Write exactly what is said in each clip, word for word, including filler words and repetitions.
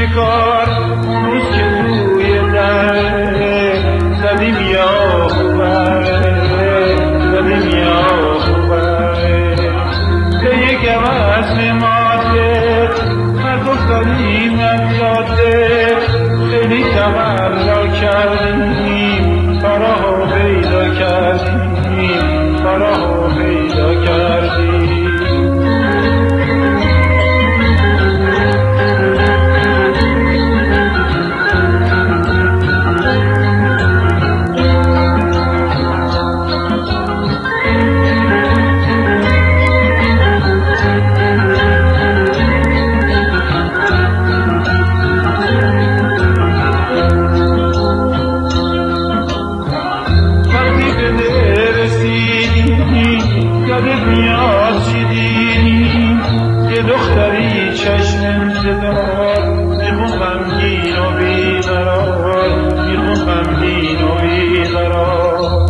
شکار اون روز که روی در زدیم یا بره زدیم یا بره به یک عوض ماده نگفتنیم نزاده خیلی تمنا کردیم فراها پیدا کردیم فراها پیدا کردیم دختری چشم انتظار میخون غمگین و بیقرار میخون غمگین و بیقرار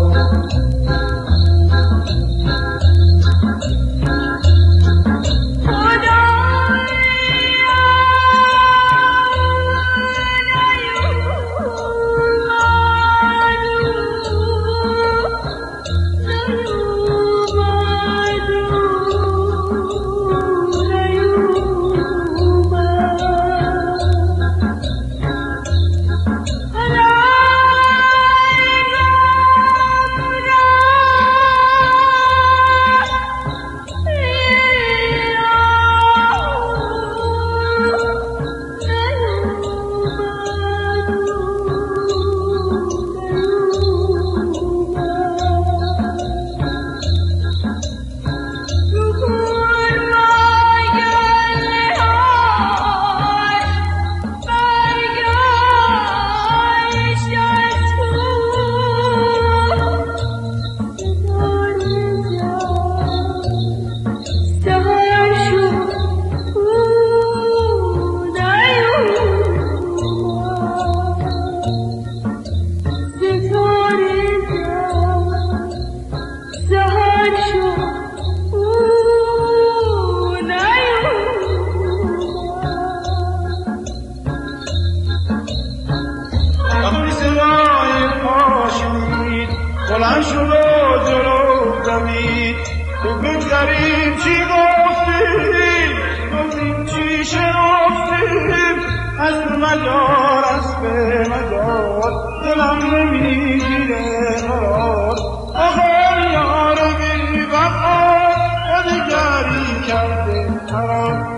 بلند شد و جلو دوید تو بگذاریم چی گفتیم گفتیم چی شنفتیم از مجار از به مجار دلم نمیگیره قرار آخر یارو بی وفا و دیگری کرده قرار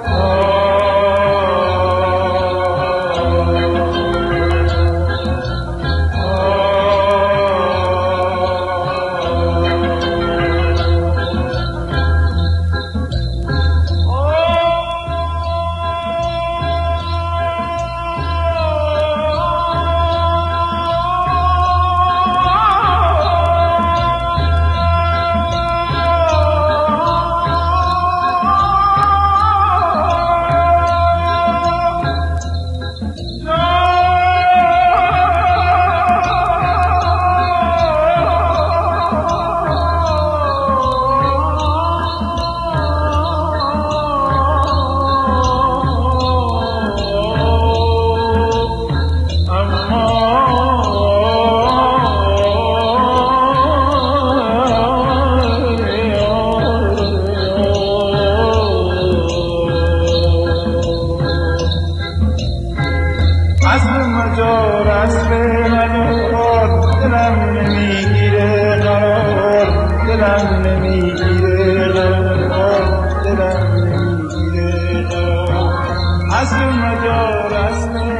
مجار از به مجار دلم نمیگیره قرار دلم نمیگیره قرار دلم نمیگیره قرار از به مجار از